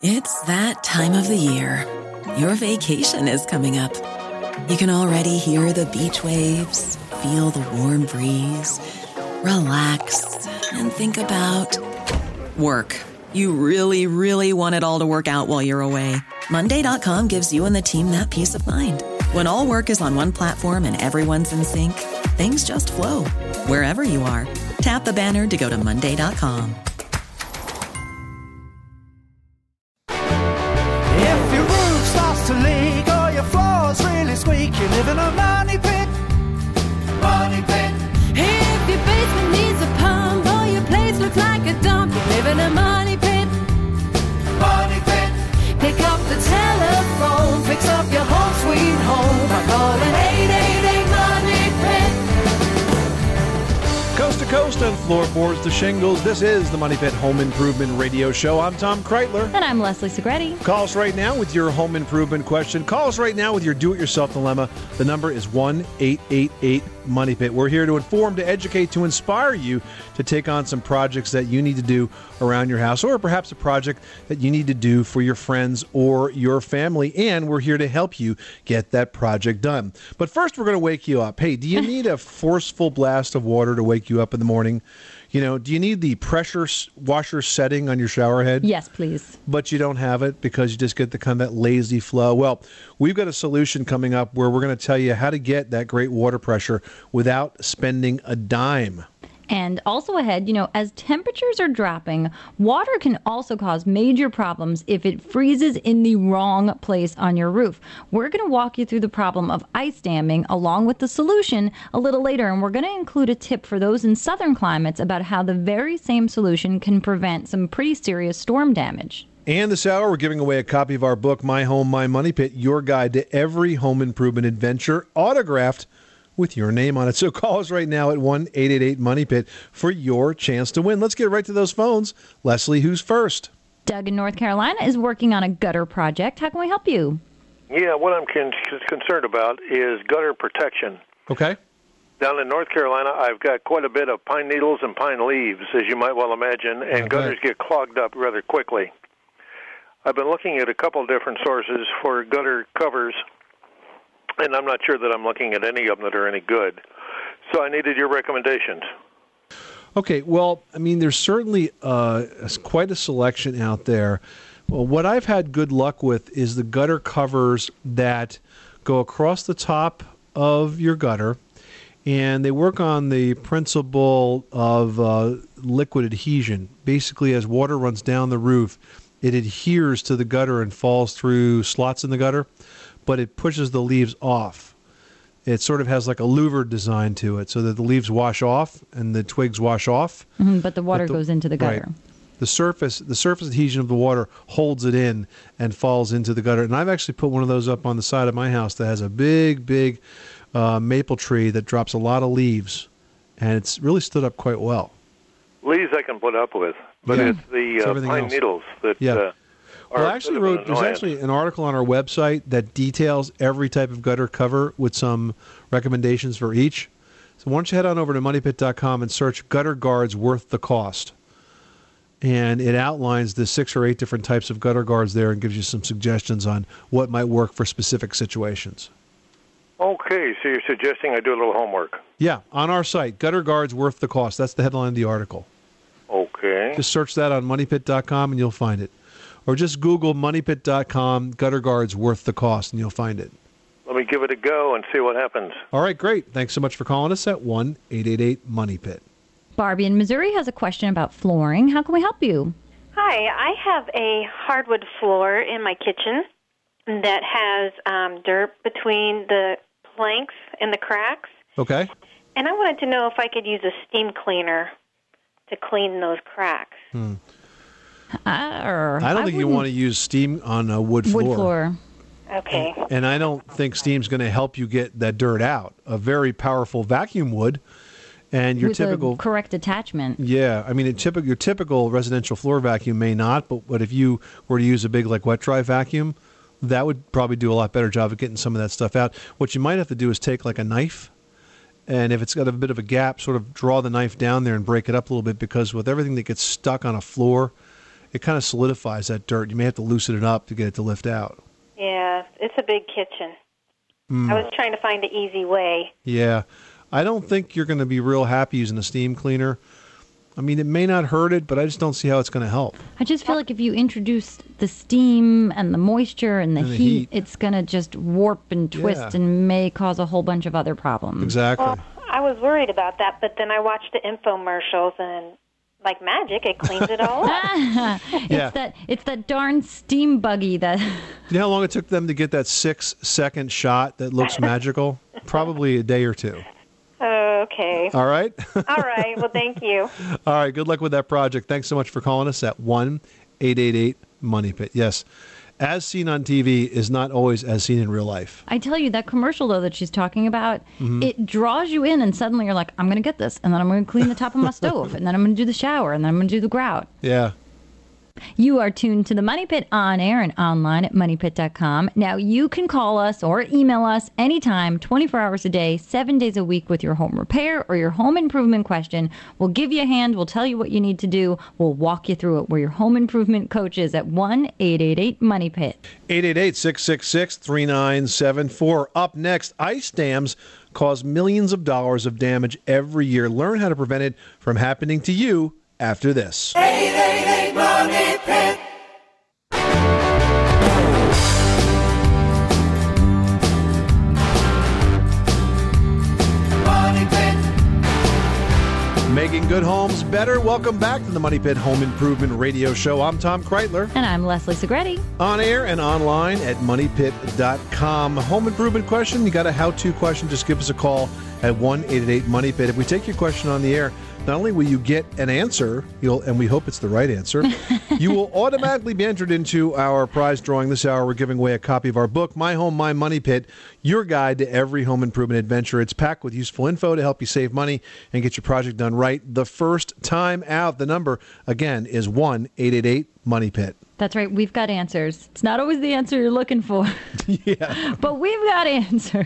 It's that time of the year. Your vacation is coming up. You can already hear the beach waves, feel the warm breeze, relax, and think about work. You really, really want it all to work out while you're away. Monday.com gives you and the team that peace of mind. When all work is on one platform and everyone's in sync, things just flow. Wherever you are, tap the banner to go to Monday.com. If your roof starts to leak or your floor's really squeak, you live in a money pit. Money pit. If your basement needs a pump or your place looks like a dump, you live in a money pit. Money pit. Pick up the telephone, fix up your home sweet home by calling 888 Money Pit. Coast to coast on floorboards to shingles, this is the Money Pit Home Improvement Radio Show. I'm Tom Kreitler. And I'm Leslie Segretti. Call us right now with your home improvement question. Call us right now with your do-it-yourself dilemma. The number is 1-888-MONEY-PIT. We're here to inform, to educate, to inspire you to take on some projects that you need to do around your house, or perhaps a project that you need to do for your friends or your family, and we're here to help you get that project done. But first, we're going to wake you up. Hey, do you need a forceful blast of water to wake you up in the morning? You know, do you need the pressure washer setting on your shower head? Yes, please. But you don't have it because you just get the kind of that lazy flow. Well, we've got a solution coming up where we're going to tell you how to get that great water pressure without spending a dime. And also ahead, as temperatures are dropping, water can also cause major problems if it freezes in the wrong place on your roof. We're going to walk you through the problem of ice damming along with the solution a little later, and we're going to include a tip for those in southern climates about how the very same solution can prevent some pretty serious storm damage. And this hour, we're giving away a copy of our book, My Home, My Money Pit, your guide to every home improvement adventure, autographed with your name on it. So call us right now at 1-888-MONEY-PIT for your chance to win. Let's get right to those phones. Leslie, who's first? Doug in North Carolina is working on a gutter project. How can we help you? Yeah, what I'm concerned about is gutter protection. Okay. Down in North Carolina, I've got quite a bit of pine needles and pine leaves, as you might well imagine, and gutters get clogged up rather quickly. I've been looking at a couple of different sources for gutter covers, and I'm not sure that I'm looking at any of them that are any good. So I needed your recommendations. Okay, well, I mean, there's certainly quite a selection out there. Well, what I've had good luck with is the gutter covers that go across the top of your gutter, and they work on the principle of liquid adhesion. Basically, as water runs down the roof, it adheres to the gutter and falls through slots in the gutter, but it pushes the leaves off. It sort of has like a louver design to it so that the leaves wash off and the twigs wash off. Mm-hmm, but the water goes into the gutter. Right. The surface adhesion of the water holds it in and falls into the gutter. And I've actually put one of those up on the side of my house that has a big maple tree that drops a lot of leaves, and it's really stood up quite well. Leaves I can put up with, but it's the pine needles that Well, there's actually an article on our website that details every type of gutter cover with some recommendations for each. So why don't you head on over to moneypit.com and search gutter guards worth the cost. And it outlines the 6 or 8 different types of gutter guards there and gives you some suggestions on what might work for specific situations. Okay, so you're suggesting I do a little homework. Yeah, on our site, gutter guards worth the cost. That's the headline of the article. Okay. Just search that on moneypit.com and you'll find it. Or just Google moneypit.com, gutter guards worth the cost, and you'll find it. Let me give it a go and see what happens. All right, great. Thanks so much for calling us at 1-888-MONEY-PIT. Barbie in Missouri has a question about flooring. How can we help you? Hi, I have a hardwood floor in my kitchen that has dirt between the planks and the cracks. Okay. And I wanted to know if I could use a steam cleaner to clean those cracks. I don't think you want to use steam on a wood floor. Wood floor. Okay. And I don't think steam's going to help you get that dirt out. A very powerful vacuum would. And your with typical a correct attachment. Yeah, I mean, your typical residential floor vacuum may not, but if you were to use a big wet dry vacuum, that would probably do a lot better job of getting some of that stuff out. What you might have to do is take a knife, and if it's got a bit of a gap, sort of draw the knife down there and break it up a little bit, because with everything that gets stuck on a floor, it kind of solidifies that dirt. You may have to loosen it up to get it to lift out. Yeah, it's a big kitchen. I was trying to find an easy way. Yeah. I don't think you're going to be real happy using a steam cleaner. I mean, it may not hurt it, but I just don't see how it's going to help. I just feel like if you introduce the steam and the moisture and the heat, it's going to just warp and twist and may cause a whole bunch of other problems. Exactly. Well, I was worried about that, but then I watched the infomercials and like magic, it cleans it all up. It's that darn steam buggy that... You know how long it took them to get that 6-second shot that looks magical? Probably a day or two. Okay. All right? All right. Well, thank you. All right. Good luck with that project. Thanks so much for calling us at 1-888-MONEY-PIT. Yes. As seen on TV is not always as seen in real life. I tell you, that commercial, though, that she's talking about, it draws you in, and suddenly you're like, I'm going to get this, and then I'm going to clean the top of my stove, and then I'm going to do the shower, and then I'm going to do the grout. Yeah. You are tuned to the Money Pit on air and online at moneypit.com. Now, you can call us or email us anytime, 24 hours a day, 7 days a week with your home repair or your home improvement question. We'll give you a hand. We'll tell you what you need to do. We'll walk you through it. We're your home improvement coaches at 1-888-MONEY-PIT. 888-666-3974. Up next, ice dams cause millions of dollars of damage every year. Learn how to prevent it from happening to you after this. 888 Money Pit. Money Pit. Making good homes better. Welcome back to the Money Pit Home Improvement Radio Show. I'm Tom Kreitler. And I'm Leslie Segretti. On air and online at moneypit.com. Home improvement question, you got a how-to question, just give us a call at 1-888-MONEY-PIT. If we take your question on the air, not only will you get an answer, and we hope it's the right answer, you will automatically be entered into our prize drawing this hour. We're giving away a copy of our book, My Home, My Money Pit, your guide to every home improvement adventure. It's packed with useful info to help you save money and get your project done right the first time out. The number, again, is 1-888-MONEY-PIT. That's right. We've got answers. It's not always the answer you're looking for. Yeah. But we've got answers.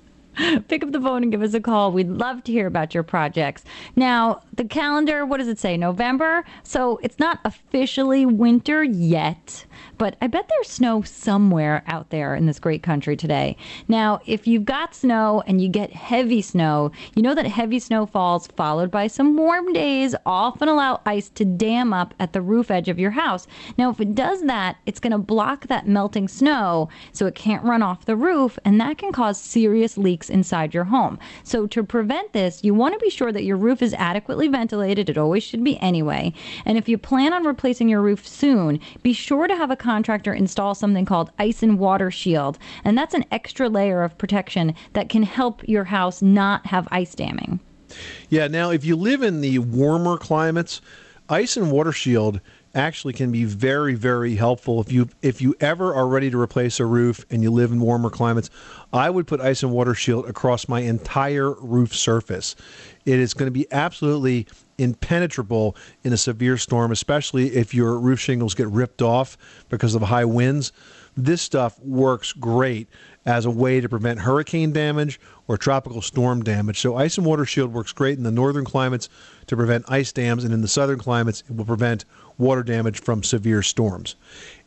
Pick up the phone and give us a call. We'd love to hear about your projects. Now, the calendar, what does it say? November? So it's not officially winter yet, but I bet there's snow somewhere out there in this great country today. Now, if you've got snow and you get heavy snow, you know that heavy snow falls followed by some warm days often allow ice to dam up at the roof edge of your house. Now, if it does that, it's going to block that melting snow so it can't run off the roof, and that can cause serious leaks inside your home. So to prevent this, you want to be sure that your roof is adequately ventilated. It always should be anyway. And if you plan on replacing your roof soon, be sure to have a contractor install something called Ice and Water Shield. And that's an extra layer of protection that can help your house not have ice damming. Yeah, now if you live in the warmer climates, Ice and Water Shield actually can be very, very helpful. If you ever are ready to replace a roof and you live in warmer climates, I would put Ice and Water Shield across my entire roof surface. It is going to be absolutely impenetrable in a severe storm, especially if your roof shingles get ripped off because of high winds. This stuff works great as a way to prevent hurricane damage or tropical storm damage. So Ice and Water Shield works great in the northern climates to prevent ice dams, and in the southern climates, it will prevent water damage from severe storms.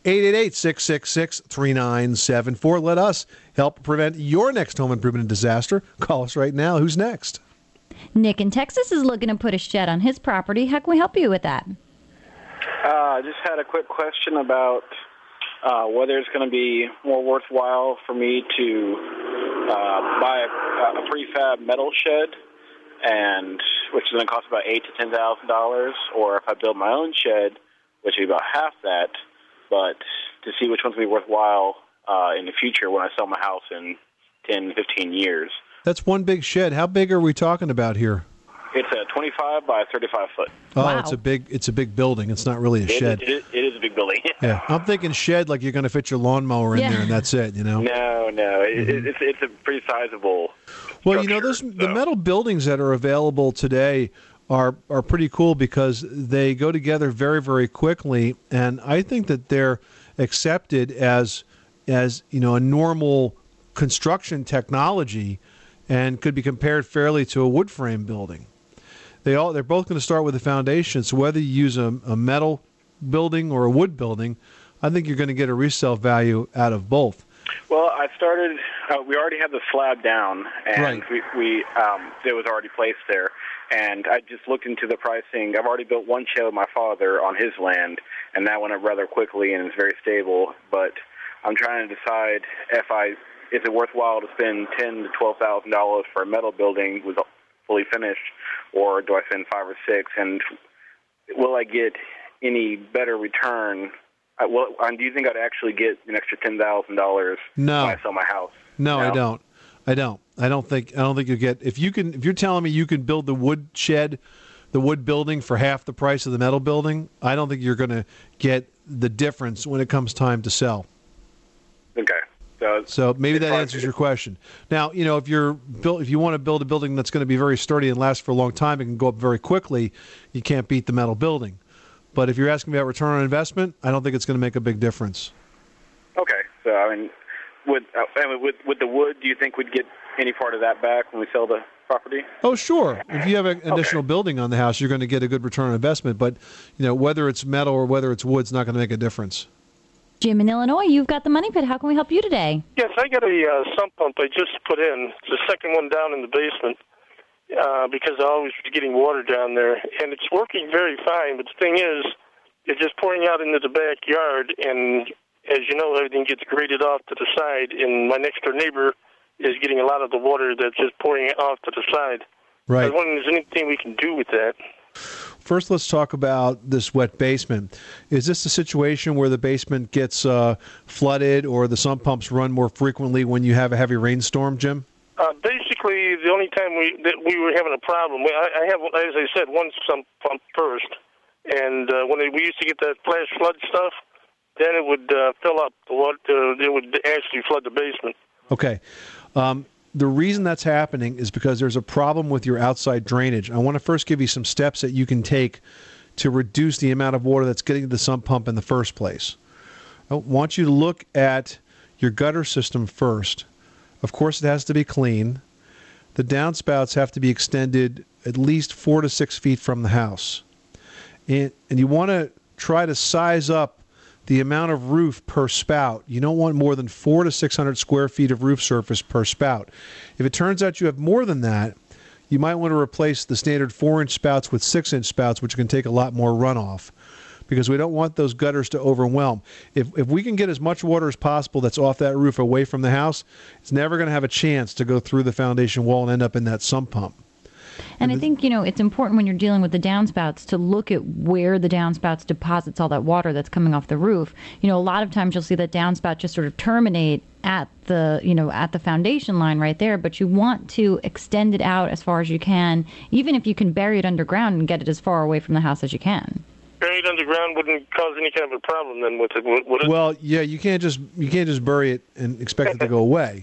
888-666-3974. Let us help prevent your next home improvement disaster. Call us right now. Who's next? Nick in Texas is looking to put a shed on his property. How can we help you with that? I just had a quick question about whether it's going to be more worthwhile for me to buy a prefab metal shed, and which is going to cost about $8,000 to $10,000, or if I build my own shed, which would be about half that, but to see which one's going to be worthwhile in the future when I sell my house in 10, 15 years. That's one big shed. How big are we talking about here? It's a 25 by 35 foot. Oh, wow. It's a big building. It's not really a shed. It is a big building. Yeah, I'm thinking shed like you're going to fit your lawnmower in there and that's it, you know? No. It's a pretty sizable Well, you know, structure, the metal buildings that are available today are pretty cool because they go together very, very quickly, and I think that they're accepted as you know, a normal construction technology and could be compared fairly to a wood frame building. They're both going to start with a foundation, so whether you use a metal building or a wood building, I think you're going to get a resale value out of both. Well, I started. We already had the slab down, and Right. we it was already placed there. And I just looked into the pricing. I've already built one shed with my father on his land, and that went up rather quickly and is very stable. But I'm trying to decide is it worthwhile to spend $10,000 to $12,000 for a metal building with fully finished, or do I spend $5,000 or $6,000? And will I get any better return? Do you think I'd actually get an extra $10,000 No. when I sell my house? No, I don't. I don't think you'll get if you're telling me you can build the wood shed, the wood building for half the price of the metal building, I don't think you're going to get the difference when it comes time to sell. Okay. So maybe that answers your question. Now, if you want to build a building that's going to be very sturdy and last for a long time and can go up very quickly, you can't beat the metal building. But if you're asking about return on investment, I don't think it's going to make a big difference. Okay. So, with the wood, do you think we'd get any part of that back when we sell the property? Oh, sure. If you have an additional building on the house, you're going to get a good return on investment. But, whether it's metal or whether it's wood, it's not going to make a difference. Jim in Illinois, you've got the Money Pit. How can we help you today? Yes, I got a sump pump I just put in. It's the second one down in the basement because I always was getting water down there. And it's working very fine, but the thing is, it's just pouring out into the backyard, and as you know, everything gets graded off to the side, and my next-door neighbor is getting a lot of the water that's just pouring off to the side. Right. I was wondering if there's anything we can do with that. First, let's talk about this wet basement. Is this a situation where the basement gets flooded or the sump pumps run more frequently when you have a heavy rainstorm, Jim? Basically, the only time we were having a problem, I have, as I said, one sump pump first, and when we used to get that flash flood stuff, then it would fill up. It would actually flood the basement. Okay. The reason that's happening is because there's a problem with your outside drainage. I want to first give you some steps that you can take to reduce the amount of water that's getting to the sump pump in the first place. I want you to look at your gutter system first. Of course, it has to be clean. The downspouts have to be extended at least 4 to 6 feet from the house. And you want to try to size up the amount of roof per spout. You don't want more than 400 to 600 square feet of roof surface per spout. If it turns out you have more than that, you might want to replace the standard 4-inch spouts with 6-inch spouts, which can take a lot more runoff, because we don't want those gutters to overwhelm. If we can get as much water as possible that's off that roof away from the house, it's never going to have a chance to go through the foundation wall and end up in that sump pump. And I think, it's important when you're dealing with the downspouts to look at where the downspouts deposits all that water that's coming off the roof. A lot of times you'll see that downspout just sort of terminate at the foundation line right there, but you want to extend it out as far as you can, even if you can bury it underground and get it as far away from the house as you can. Buried underground wouldn't cause any kind of a problem then with it, would it? Well, yeah, you can't just bury it and expect it to go away.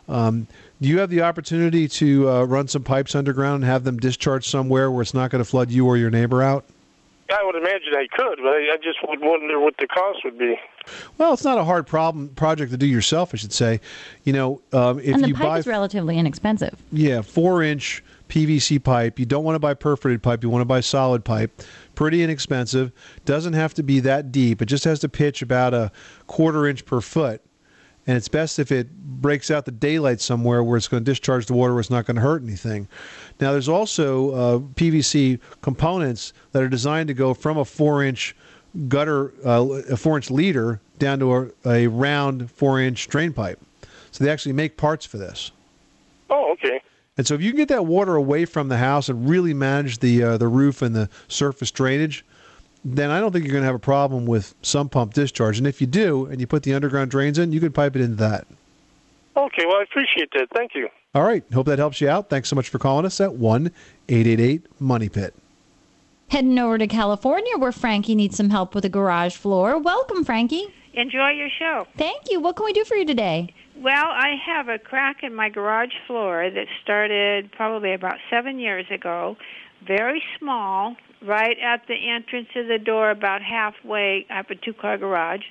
Do you have the opportunity to run some pipes underground and have them discharge somewhere where it's not going to flood you or your neighbor out? I would imagine I could, but I just would wonder what the cost would be. Well, it's not a hard project to do yourself, I should say. If and the you pipe buy is relatively inexpensive. Yeah, 4-inch PVC pipe. You don't want to buy perforated pipe. You want to buy solid pipe. Pretty inexpensive. Doesn't have to be that deep. It just has to pitch about a 1/4 inch per foot. And it's best if it breaks out the daylight somewhere where it's going to discharge the water where it's not going to hurt anything. Now, there's also PVC components that are designed to go from a 4-inch gutter, a 4-inch leader, down to a round 4-inch drain pipe. So they actually make parts for this. Oh, okay. And so if you can get that water away from the house and really manage the roof and the surface drainage, then I don't think you're going to have a problem with sump pump discharge. And if you do, and you put the underground drains in, you can pipe it into that. Okay, well, I appreciate that. Thank you. All right. Hope that helps you out. Thanks so much for calling us at 1-888-MONEY-PIT. Heading over to California where Frankie needs some help with a garage floor. Welcome, Frankie. Enjoy your show. Thank you. What can we do for you today? Well, I have a crack in my garage floor that started probably about 7 years ago. Very small, right at the entrance of the door, about halfway. I have a 2-car garage,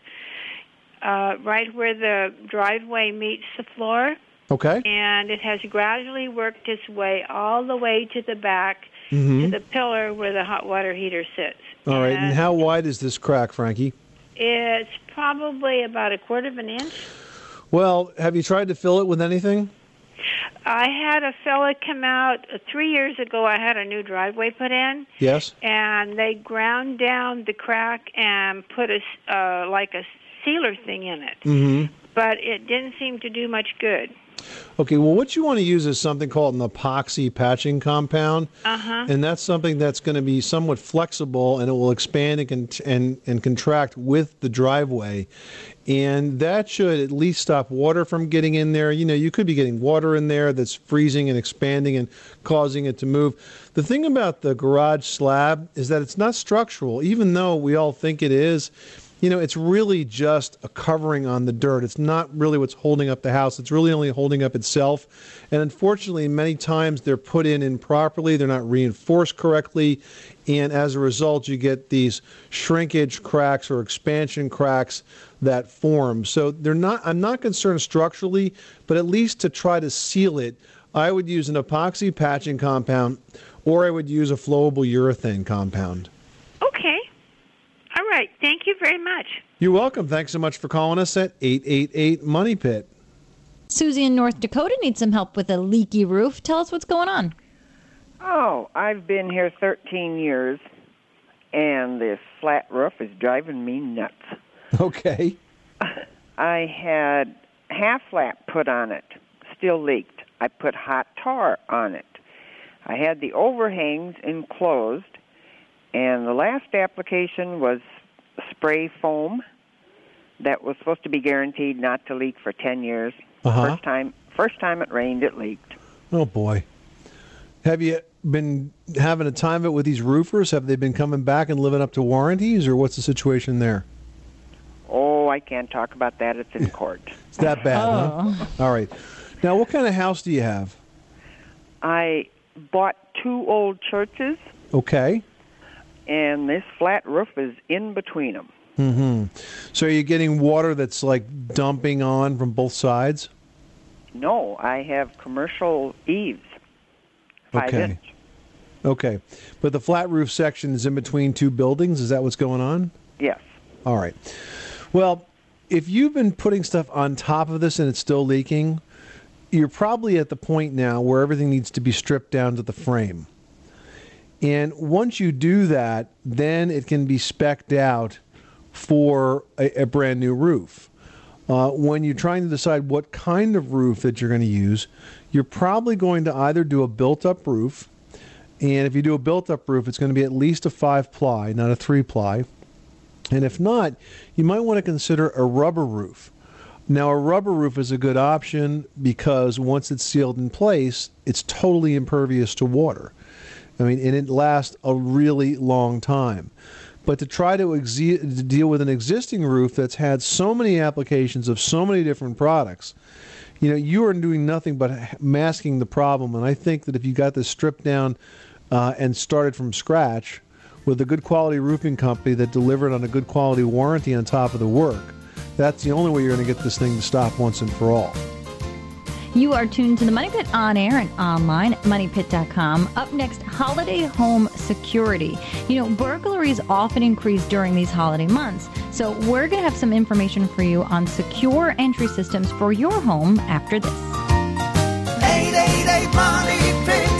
right where the driveway meets the floor. Okay. And it has gradually worked its way all the way to the back to the pillar where the hot water heater sits. All right. And how wide is this crack, Frankie? It's probably about 1/4 of an inch. Well, have you tried to fill it with anything? I had a fella come out 3 years ago. I had a new driveway put in. Yes. And they ground down the crack and put a sealer thing in it. Mm-hmm. But it didn't seem to do much good. Okay, well, what you want to use is something called an epoxy patching compound, and that's something that's going to be somewhat flexible, and it will expand and contract with the driveway, and that should at least stop water from getting in there. You know, you could be getting water in there that's freezing and expanding and causing it to move. The thing about the garage slab is that it's not structural, even though we all think it is. You know, it's really just a covering on the dirt. It's not really what's holding up the house. It's really only holding up itself. And unfortunately, many times they're put in improperly. They're not reinforced correctly. And as a result, you get these shrinkage cracks or expansion cracks that form. So I'm not concerned structurally, but at least to try to seal it, I would use an epoxy patching compound, or I would use a flowable urethane compound. Okay. All right. Thank you very much. You're welcome. Thanks so much for calling us at 888-MONEY-PIT. Susie in North Dakota needs some help with a leaky roof. Tell us what's going on. Oh, I've been here 13 years, and this flat roof is driving me nuts. Okay. I had half flat put on it, still leaked. I put hot tar on it. I had the overhangs enclosed, and the last application was spray foam that was supposed to be guaranteed not to leak for 10 years. First time it rained, it leaked. Oh, boy. Have you been having a time of it with these roofers? Have they been coming back and living up to warranties, or what's the situation there? Oh, I can't talk about that. It's in court. It's that bad, huh? All right. Now, what kind of house do you have? I bought 2 old churches. Okay. And this flat roof is in between them. Mm-hmm. So are you getting water that's like dumping on from both sides? No, I have commercial eaves. 5 inch. Okay. But the flat roof section is in between 2 buildings? Is that what's going on? Yes. All right. Well, if you've been putting stuff on top of this and it's still leaking, you're probably at the point now where everything needs to be stripped down to the frame. And once you do that, then it can be spec'd out for a brand new roof. When you're trying to decide what kind of roof that you're going to use, you're probably going to either do a built-up roof, and if you do a built-up roof, it's going to be at least a 5-ply, not a 3-ply. And if not, you might want to consider a rubber roof. Now, a rubber roof is a good option because once it's sealed in place, it's totally impervious to water. I mean, and it lasts a really long time. But to try to deal with an existing roof that's had so many applications of so many different products, you know, you are doing nothing but masking the problem. And I think that if you got this stripped down and started from scratch with a good quality roofing company that delivered on a good quality warranty on top of the work, that's the only way you're going to get this thing to stop once and for all. You are tuned to the Money Pit on air and online at MoneyPit.com. Up next, holiday home security. You know, burglaries often increase during these holiday months. So we're going to have some information for you on secure entry systems for your home after this. 888 Money Pit.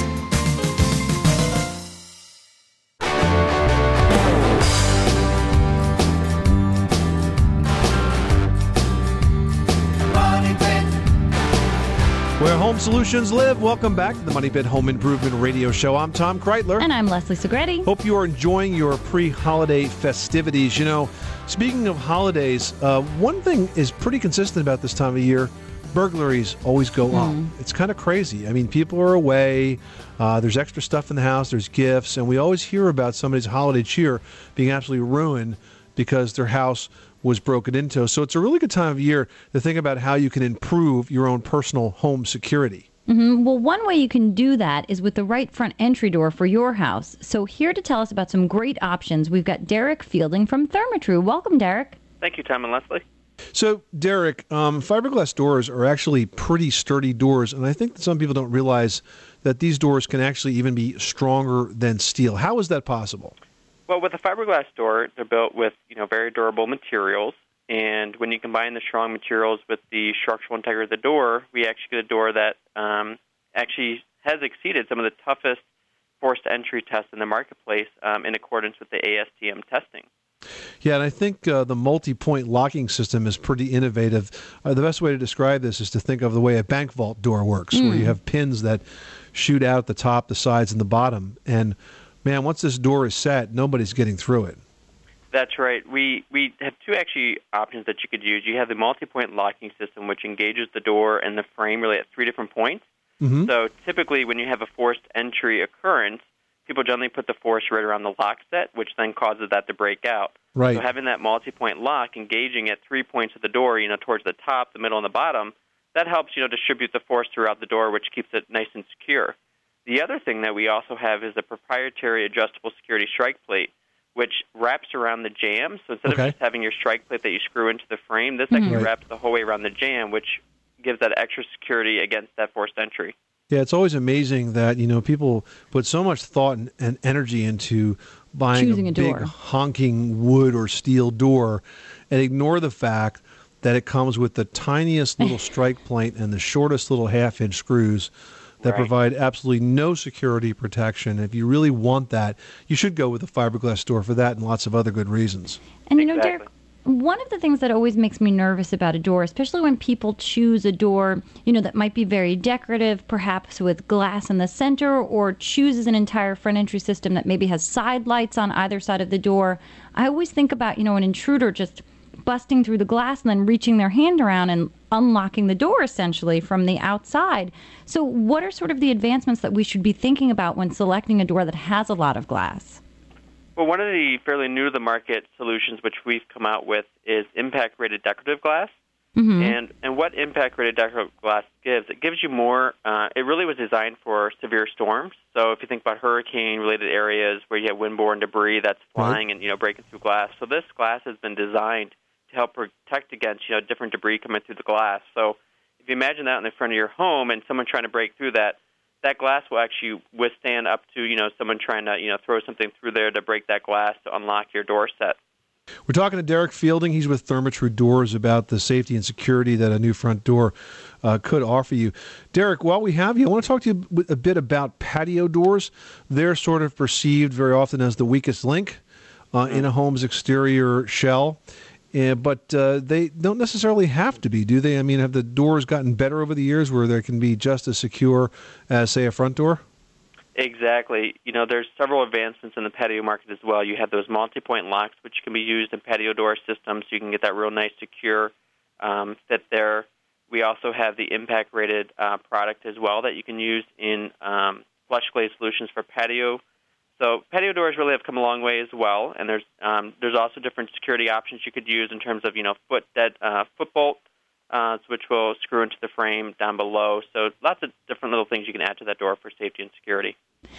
Where home solutions live. Welcome back to the Money Pit Home Improvement Radio Show. I'm Tom Kreitler. And I'm Leslie Segretti. Hope you are enjoying your pre-holiday festivities. You know, speaking of holidays, one thing is pretty consistent about this time of year. Burglaries always go up. It's kind of crazy. I mean, people are away. There's extra stuff in the house. There's gifts. And we always hear about somebody's holiday cheer being absolutely ruined because their house was broken into. So it's a really good time of year to think about how you can improve your own personal home security. Well, one way you can do that is with the right front entry door for your house. So here to tell us about some great options, we've got Derek Fielding from Therma-Tru. Welcome, Derek. Thank you, Tom and Leslie. So, Derek, fiberglass doors are actually pretty sturdy doors, and I think that some people don't realize that these doors can actually even be stronger than steel. How is that possible? Well, with a fiberglass door, they're built with very durable materials, and when you combine the strong materials with the structural integrity of the door, we actually get a door that actually has exceeded some of the toughest forced entry tests in the marketplace in accordance with the ASTM testing. Yeah, and I think the multi-point locking system is pretty innovative. The best way to describe this is to think of the way a bank vault door works, where you have pins that shoot out the top, the sides, and the bottom. And, man, once this door is set, nobody's getting through it. That's right. We have two actually options that you could use. You have the multi-point locking system, which engages the door and the frame really at 3 different points. Mm-hmm. So typically when you have a forced entry occurrence, people generally put the force right around the lock set, which then causes that to break out. Right. So having that multi-point lock engaging at 3 points of the door, towards the top, the middle, and the bottom, that helps, distribute the force throughout the door, which keeps it nice and secure. The other thing that we also have is a proprietary adjustable security strike plate, which wraps around the jamb. So instead of just having your strike plate that you screw into the frame, this actually wraps the whole way around the jamb, which gives that extra security against that forced entry. Yeah, it's always amazing that, people put so much thought and energy into buying choosing a door. big honking wood or steel door and ignore the fact that it comes with the tiniest little strike plate and the shortest little half-inch screws that provide absolutely no security protection. If you really want that, you should go with a fiberglass door for that and lots of other good reasons. And, Derek, one of the things that always makes me nervous about a door, especially when people choose a door, that might be very decorative, perhaps with glass in the center, or chooses an entire front entry system that maybe has side lights on either side of the door. I always think about, an intruder just busting through the glass and then reaching their hand around and unlocking the door essentially from the outside. So what are sort of the advancements that we should be thinking about when selecting a door that has a lot of glass? Well, one of the fairly new-to-the-market solutions which we've come out with is impact-rated decorative glass. Mm-hmm. And what impact-rated decorative glass gives, it gives you more, it really was designed for severe storms. So if you think about hurricane-related areas where you have windborne debris that's flying and, breaking through glass. So this glass has been designed to help protect against, different debris coming through the glass. So if you imagine that in the front of your home and someone trying to break through that glass will actually withstand up to, someone trying to, throw something through there to break that glass to unlock your door set. We're talking to Derek Fielding. He's with Therma-Tru Doors about the safety and security that a new front door could offer you. Derek, while we have you, I want to talk to you a bit about patio doors. They're sort of perceived very often as the weakest link in a home's exterior shell. But they don't necessarily have to be, do they? I mean, have the doors gotten better over the years where they can be just as secure as, say, a front door? Exactly. There's several advancements in the patio market as well. You have those multi-point locks, which can be used in patio door systems, so you can get that real nice, secure fit there. We also have the impact-rated product as well that you can use in flush glaze solutions for patio. So patio doors really have come a long way as well, and there's also different security options you could use in terms of foot bolt, which will screw into the frame down below. So lots of different little things you can add to that door for safety and security.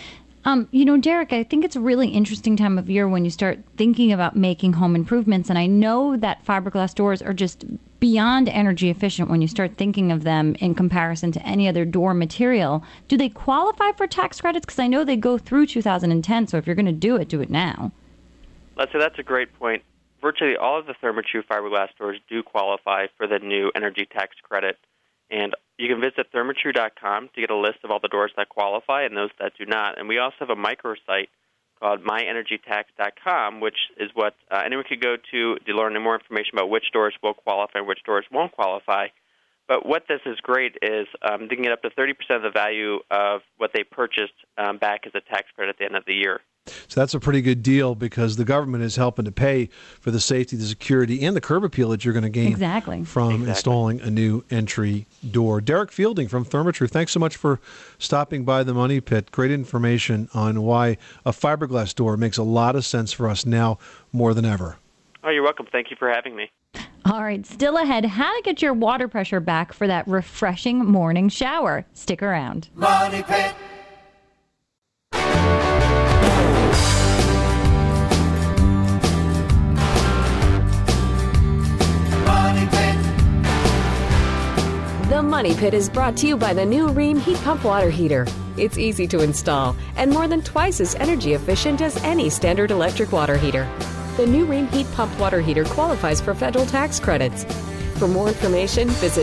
Derek, I think it's a really interesting time of year when you start thinking about making home improvements, and I know that fiberglass doors are just beyond energy efficient when you start thinking of them in comparison to any other door material. Do they qualify for tax credits? Because I know they go through 2010, so if you're going to do it now. Let's say that's a great point. Virtually all of the Therma-Tru fiberglass doors do qualify for the new energy tax credit. And you can visit thermatru.com to get a list of all the doors that qualify and those that do not. And we also have a microsite called myenergytax.com, which is what anyone could go to learn more information about which doors will qualify and which doors won't qualify. But what this is great is they can get up to 30% of the value of what they purchased back as a tax credit at the end of the year. So that's a pretty good deal because the government is helping to pay for the safety, the security, and the curb appeal that you're going to gain from installing a new entry door. Derek Fielding from Therma-Tru, thanks so much for stopping by the Money Pit. Great information on why a fiberglass door makes a lot of sense for us now more than ever. Oh, you're welcome. Thank you for having me. All right, still ahead, how to get your water pressure back for that refreshing morning shower. Stick around. Money Pit. The The Money Pit is brought to you by the new Rheem heat pump water heater. It's easy to install and more than twice as energy efficient as any standard electric water heater. The new Rheem heat pump water heater qualifies for federal tax credits. For more information, visit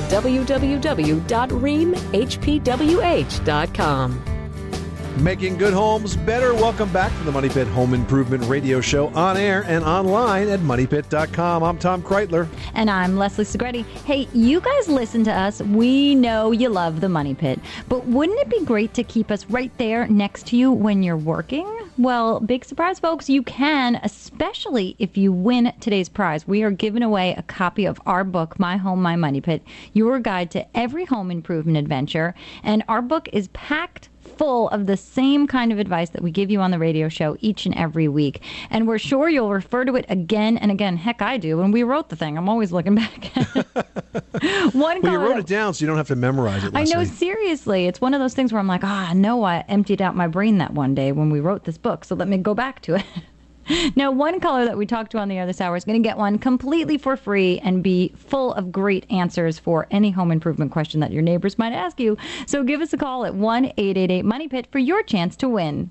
www.rheemhpwh.com. Making good homes better. Welcome back to the Money Pit Home Improvement Radio Show, on air and online at moneypit.com. I'm Tom Kreitler. And I'm Leslie Segretti. Hey, you guys listen to us. We know you love the Money Pit. But wouldn't it be great to keep us right there next to you when you're working? Well, big surprise, folks. You can, especially if you win today's prize. We are giving away a copy of our book, My Home, My Money Pit, your guide to every home improvement adventure. And our book is packed full of the same kind of advice that we give you on the radio show each and every week. And we're sure you'll refer to it again and again. Heck, I do. When we wrote the thing, I'm always looking back at it. Well, you wrote it down so you don't have to memorize it, Leslie. I know, seriously. It's one of those things where I'm like, I know I emptied out my brain that one day when we wrote this book, so let me go back to it. Now, one caller that we talked to on the air this hour is going to get one completely for free and be full of great answers for any home improvement question that your neighbors might ask you. So give us a call at 1-888-MONEY-PIT for your chance to win.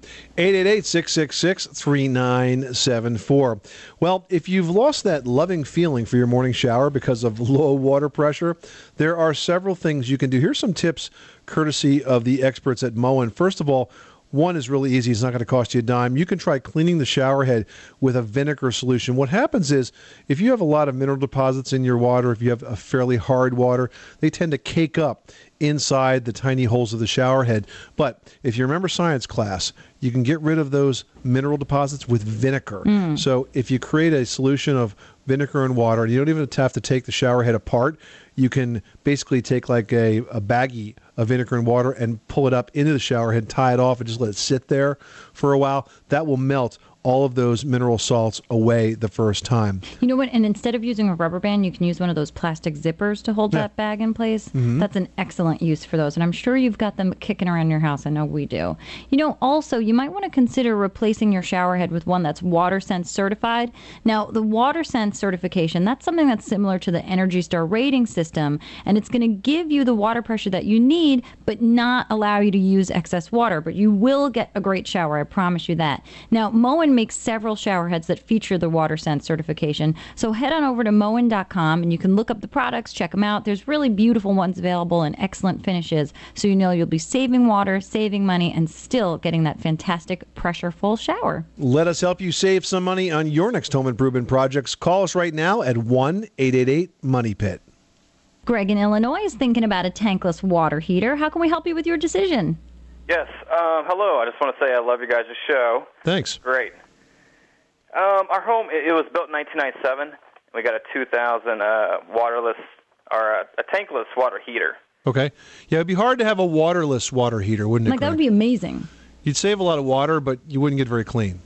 888-666-3974. Well, if you've lost that loving feeling for your morning shower because of low water pressure, there are several things you can do. Here's some tips courtesy of the experts at Moen. First of all, one is really easy. It's not going to cost you a dime. You can try cleaning the shower head with a vinegar solution. What happens is if you have a lot of mineral deposits in your water, if you have a fairly hard water, they tend to cake up inside the tiny holes of the shower head. But if you remember science class, you can get rid of those mineral deposits with vinegar. So if you create a solution of vinegar and water, and you don't even have to take the shower head apart, you can basically take like a baggie of vinegar and water and pull it up into the shower head, tie it off, and just let it sit there for a while. That will melt all of those mineral salts away the first time. You know what? And instead of using a rubber band, you can use one of those plastic zippers to hold that bag in place. That's an excellent use for those. And I'm sure you've got them kicking around your house. I know we do. You know, also, you might want to consider replacing your shower head with one that's WaterSense certified. Now, the WaterSense certification, that's something that's similar to the Energy Star rating system. And it's going to give you the water pressure that you need, but not allow you to use excess water. But you will get a great shower. I promise you that. Now, Moen makes several shower heads that feature the WaterSense certification. So head on over to Moen.com and you can look up the products, check them out. There's really beautiful ones available and excellent finishes. So you know you'll be saving water, saving money, and still getting that fantastic pressure-full shower. Let us help you save some money on your next home improvement projects. Call us right now at 1-888-MONEY-PIT. Greg in Illinois is thinking about a tankless water heater. How can we help you with your decision? Yes. Hello. I just want to say I love you guys' show. Thanks. Great. Our home, it was built in 1997. We got a 2000 waterless, or a tankless water heater. Okay. Yeah, it'd be hard to have a waterless water heater, wouldn't it? Like, that would be amazing. You'd save a lot of water, but you wouldn't get very clean.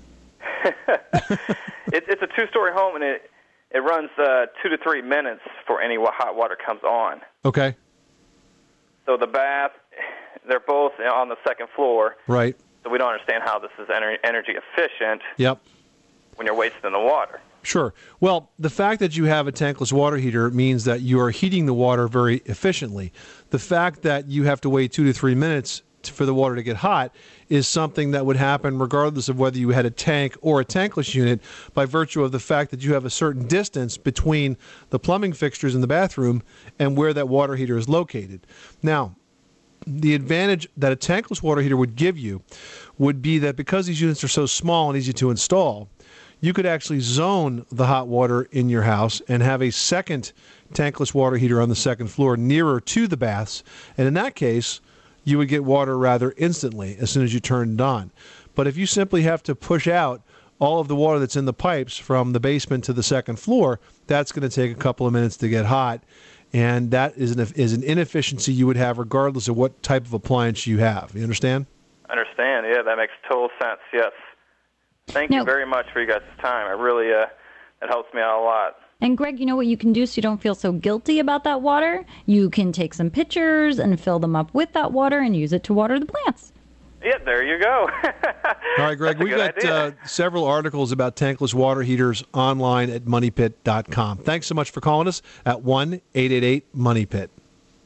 It's a two-story home, and it runs 2 to 3 minutes before any hot water comes on. Okay. So the bath, they're both on the second floor. Right. So we don't understand how this is energy efficient. Yep. When you're wasting the water. Sure. Well, the fact that you have a tankless water heater means that you are heating the water very efficiently. The fact that you have to wait 2 to 3 minutes for the water to get hot is something that would happen regardless of whether you had a tank or a tankless unit, by virtue of the fact that you have a certain distance between the plumbing fixtures in the bathroom and where that water heater is located. Now, the advantage that a tankless water heater would give you would be that because these units are so small and easy to install, you could actually zone the hot water in your house and have a second tankless water heater on the second floor nearer to the baths. And in that case, you would get water rather instantly as soon as you turned it on. But if you simply have to push out all of the water that's in the pipes from the basement to the second floor, that's going to take a couple of minutes to get hot. And that is an inefficiency you would have regardless of what type of appliance you have. You understand? Understand. Yeah, that makes total sense. Yes. Thank you very much for you guys' time. I really, it helps me out a lot. And Greg, you know what you can do so you don't feel so guilty about that water? You can take some pictures and fill them up with that water and use it to water the plants. Yeah, there you go. All right, Greg, we've got several articles about tankless water heaters online at moneypit.com. Thanks so much for calling us at 1-888-MONEY-PIT.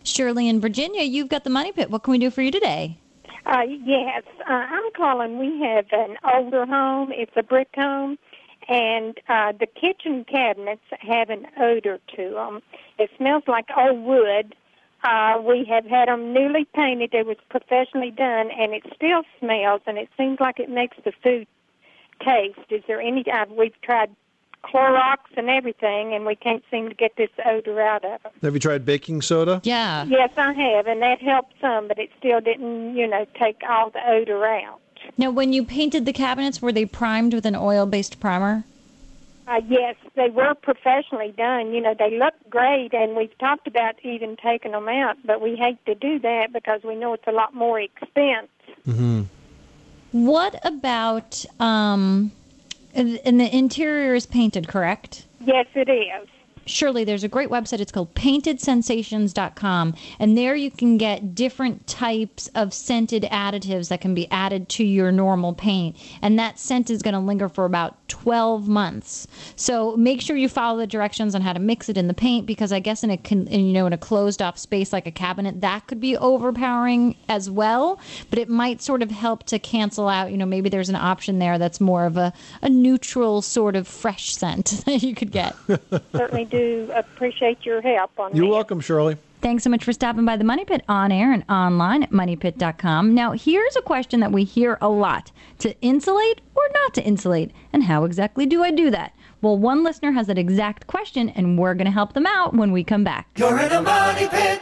Shirley in Virginia, you've got the Money Pit. What can we do for you today? Yes, I'm calling. We have an older home. It's a brick home, and the kitchen cabinets have an odor to them. It smells like old wood. We have had them newly painted. It was professionally done, and it still smells, and it seems like it makes the food taste. Is there any... we've tried Clorox and everything, and we can't seem to get this odor out of them. Have you tried baking soda? Yeah. Yes, I have, and that helped some, but it still didn't, take all the odor out. Now, when you painted the cabinets, were they primed with an oil-based primer? Yes, they were professionally done. They look great, and we've talked about even taking them out, but we hate to do that because we know it's a lot more expense. Mm-hmm. What about, and the interior is painted, correct? Yes, it is. Shirley, there's a great website. It's called paintedsensations.com, and there you can get different types of scented additives that can be added to your normal paint, and that scent is going to linger for about 12 months. So make sure you follow the directions on how to mix it in the paint, because I guess in a closed-off space like a cabinet, that could be overpowering as well, but it might sort of help to cancel out, maybe there's an option there that's more of a neutral sort of fresh scent that you could get. Certainly do appreciate your help on that. You're welcome, Shirley. Thanks so much for stopping by the Money Pit on air and online at moneypit.com. Now, here's a question that we hear a lot. To insulate or not to insulate? And how exactly do I do that? Well, one listener has that exact question, and we're going to help them out when we come back. You're in a Money Pit.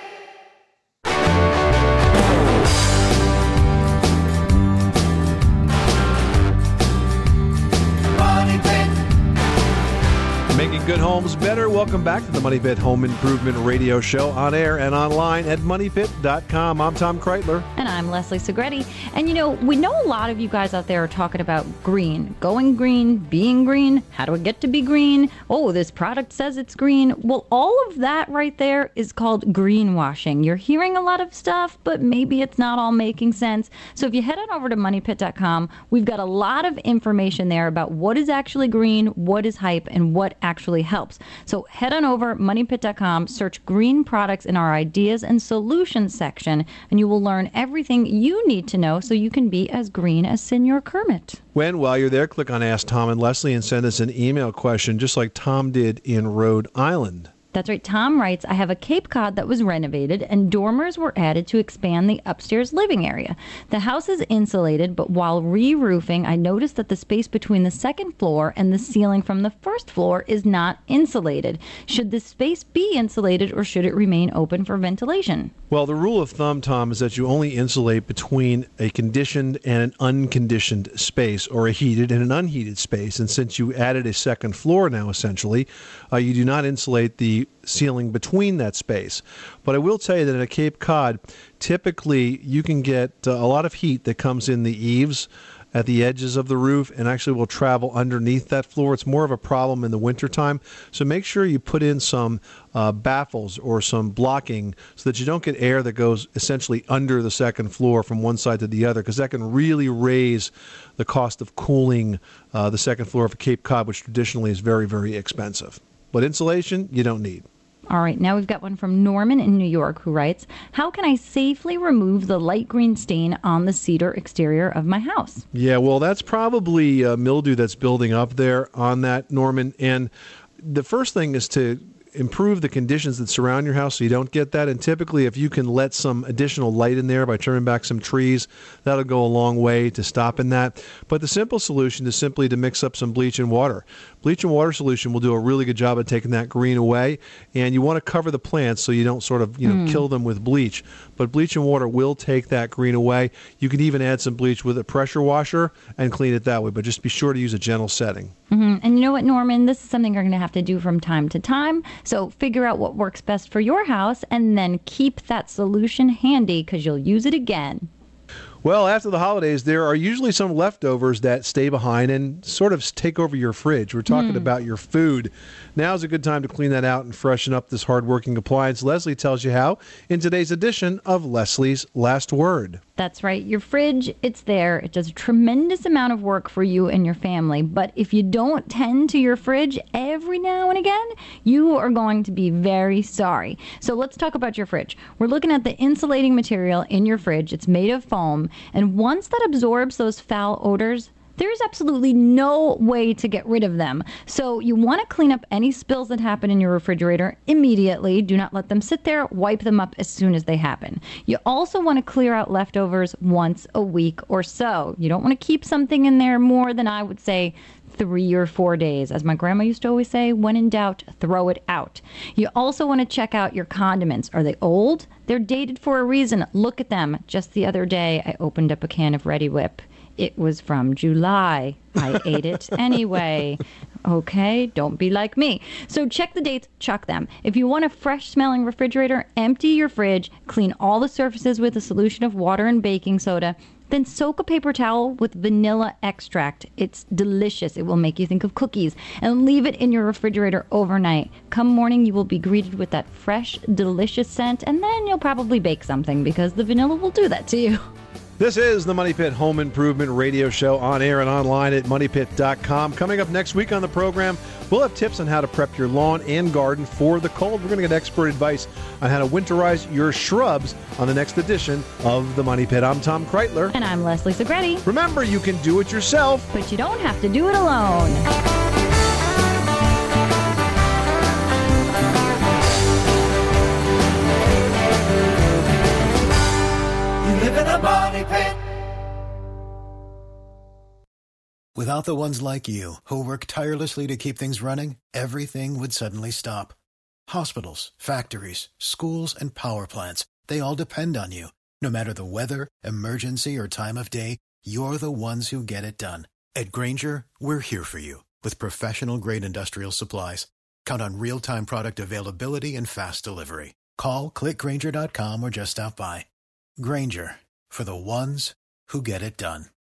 Money Pit. Making good homes better. Welcome back to the Money Pit Home Improvement Radio Show, on air and online at moneypit.com. I'm Tom Kreitler. And I'm Leslie Segretti. And we know a lot of you guys out there are talking about green, going green, being green. How do I get to be green? Oh, this product says it's green. Well, all of that right there is called greenwashing. You're hearing a lot of stuff, but maybe it's not all making sense. So if you head on over to moneypit.com, we've got a lot of information there about what is actually green, what is hype, and what actually helps. So head on over moneypit.com, search green products in our ideas and solutions section, and you will learn everything you need to know so you can be as green as Senor Kermit. While you're there, click on Ask Tom and Leslie and send us an email question just like Tom did in Rhode Island. That's right. Tom writes, I have a Cape Cod that was renovated and dormers were added to expand the upstairs living area. The house is insulated, but while re-roofing, I noticed that the space between the second floor and the ceiling from the first floor is not insulated. Should this space be insulated or should it remain open for ventilation? Well, the rule of thumb, Tom, is that you only insulate between a conditioned and an unconditioned space, or a heated and an unheated space. And since you added a second floor now, essentially, you do not insulate the ceiling between that space. But I will tell you that in a Cape Cod, typically you can get a lot of heat that comes in the eaves at the edges of the roof and actually will travel underneath that floor. It's more of a problem in the wintertime. So make sure you put in some baffles or some blocking so that you don't get air that goes essentially under the second floor from one side to the other, because that can really raise the cost of cooling the second floor of a Cape Cod, which traditionally is very, very expensive. But insulation, you don't need. All right, now we've got one from Norman in New York who writes, how can I safely remove the light green stain on the cedar exterior of my house? Yeah, well, that's probably mildew that's building up there on that, Norman. And the first thing is to improve the conditions that surround your house so you don't get that. And typically, if you can let some additional light in there by trimming back some trees, that'll go a long way to stopping that. But the simple solution is simply to mix up some bleach and water. Bleach and water solution will do a really good job of taking that green away. And you want to cover the plants so you don't sort of kill them with bleach. But bleach and water will take that green away. You can even add some bleach with a pressure washer and clean it that way. But just be sure to use a gentle setting. Mm-hmm. And you know what, Norman? This is something you're going to have to do from time to time. So figure out what works best for your house and then keep that solution handy because you'll use it again. Well, after the holidays, there are usually some leftovers that stay behind and sort of take over your fridge. We're talking about your food. Now's a good time to clean that out and freshen up this hardworking appliance. Leslie tells you how in today's edition of Leslie's Last Word. That's right. Your fridge, it's there. It does a tremendous amount of work for you and your family. But if you don't tend to your fridge every now and again, you are going to be very sorry. So let's talk about your fridge. We're looking at the insulating material in your fridge. It's made of foam. And once that absorbs those foul odors, there's absolutely no way to get rid of them. So you want to clean up any spills that happen in your refrigerator immediately. Do not let them sit there. Wipe them up as soon as they happen. You also want to clear out leftovers once a week or so. You don't want to keep something in there more than, I would say, 3 or 4 days. As my grandma used to always say, when in doubt, throw it out. You also want to check out your condiments. Are they old? They're dated for a reason. Look at them. Just the other day, I opened up a can of Ready Whip. It was from July. I ate it anyway. Okay, don't be like me. So check the dates, chuck them. If you want a fresh-smelling refrigerator, empty your fridge, clean all the surfaces with a solution of water and baking soda, then soak a paper towel with vanilla extract. It's delicious. It will make you think of cookies. And leave it in your refrigerator overnight. Come morning, you will be greeted with that fresh, delicious scent, and then you'll probably bake something because the vanilla will do that to you. This is the Money Pit Home Improvement Radio Show, on air and online at MoneyPit.com. Coming up next week on the program, we'll have tips on how to prep your lawn and garden for the cold. We're going to get expert advice on how to winterize your shrubs on the next edition of the Money Pit. I'm Tom Kreitler. And I'm Leslie Segretti. Remember, you can do it yourself, but you don't have to do it alone. Money Pit. Without the ones like you, who work tirelessly to keep things running, everything would suddenly stop. Hospitals, factories, schools, and power plants, they all depend on you. No matter the weather, emergency, or time of day, you're the ones who get it done. At Grainger, we're here for you with professional-grade industrial supplies. Count on real-time product availability and fast delivery. Call, click Grainger.com, or just stop by. Grainger, for the ones who get it done.